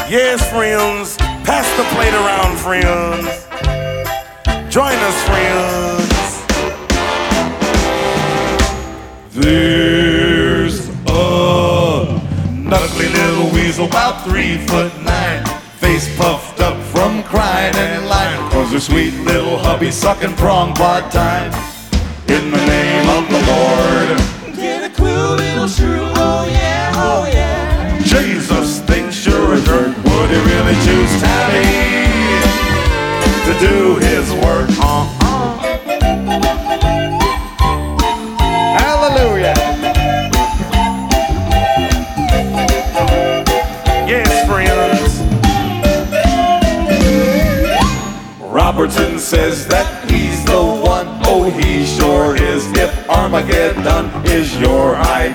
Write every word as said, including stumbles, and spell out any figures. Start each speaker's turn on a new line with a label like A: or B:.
A: Yes, friends, pass the plate around, friends. Join us, friends.
B: There's a knuckly little weasel about three foot nine, face puffed up from crying and lying, cause her sweet little hubby sucking prong part-time. In the name of the Lord,
C: get a clue, little shrew, oh yeah, oh yeah.
B: Jesus thinks you're a jerk. Would he really choose Tammy to do his work? Uh-uh. Hallelujah.
A: Yes, friends.
B: Robertson says